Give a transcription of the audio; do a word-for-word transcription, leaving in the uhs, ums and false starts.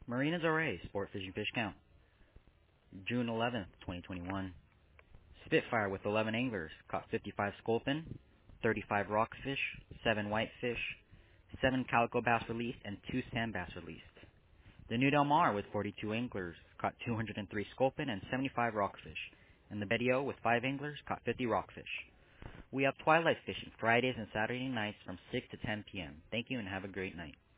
Marina Del Rey Sport Fishing Fish Count. June eleventh, twenty twenty-one. Spitfire with eleven anglers caught fifty-five sculpin, thirty-five rockfish, seven whitefish, seven calico bass released, and two sand bass released. The New Del Mar with forty-two anglers caught two hundred three sculpin and seventy-five rockfish, and the Betty O with five anglers caught fifty rockfish. We have twilight fishing Fridays and Saturday nights from six to ten p m Thank you and have a great night.